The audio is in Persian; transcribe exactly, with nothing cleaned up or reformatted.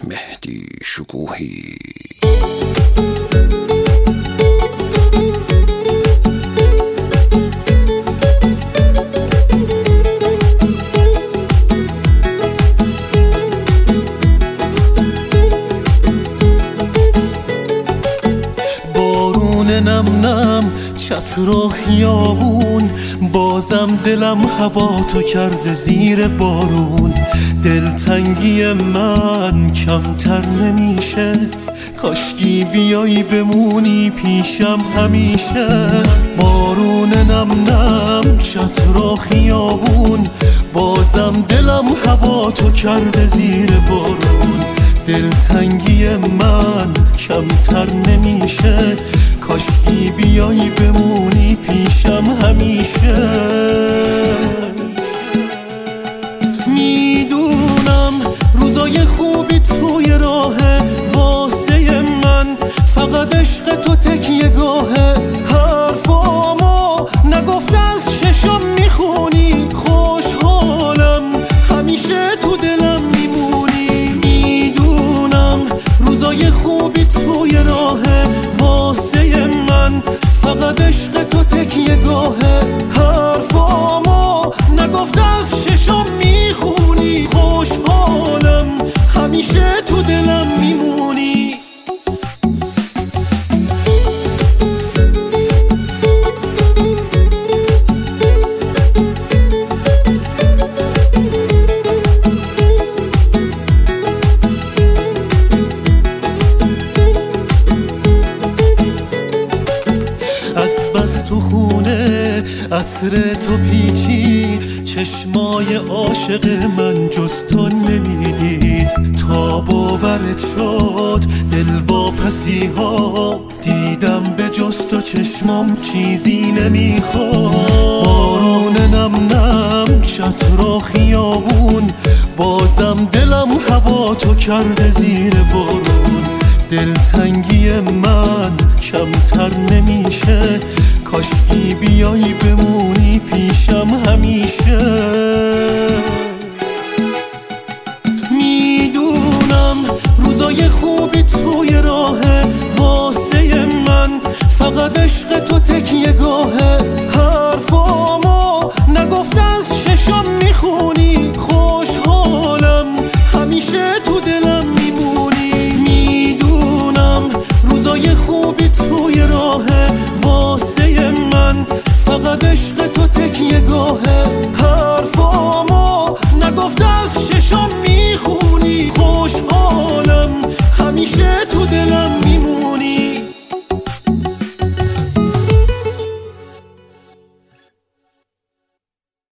مهدی شکوهی. بارون نم نم چتر و خیابون، بازم دلم هوا تو کرده زیر بارون. دلتنگی من کمتر نمیشه، کاشکی بیایی بمونی پیشم همیشه. بارون نم نم چتر و خیابون، بازم دلم هوا تو کرده زیر بارون. دلتنگی من کمتر نمیشه، کاشکی بیایی بمونی پیشم همیشه. میدونم روزای خوبی توی راهه واسه من، فقط عشق تو تکیه گاهه. حرفامو نگفت از چشم میخونی، خوشحالم همیشه تو دلم میمونی. میدونم روزای خوبی توی راهه واسه من، فقط عشق تو تکیه گاهه. حرفامو نگفت از چشم میخونی، خوشحالم همیشه تو دلم میمونی. از بس تو خونه عطر تو پیچی، چشمای عاشق من جز تو نمیدید. تا باورت شد دل واپسی ها، دیدم به جز تو چشمام چیزی نمیخواد. بارون نم نم چتر و خیابون، بازم دلم هوا تو کرده زیر بارون. دلتنگی من کمتر نمیشه، کاشکی بیایی بمونی پیشم همیشه. میدونم روزای خوبی توی راهه واسه من، فقط عشق تو تکیه گاهه. حرفامو نگفت از چشم میخونی، خوشحالم همیشه تو دلم میمونی. میدونم روزای خوبی توی راهه واسه من، فقط عشق تو تکیه گاهه. حرفامو نگفت از چشم میخونی، خوشحالم همیشه تو دلم میمونی.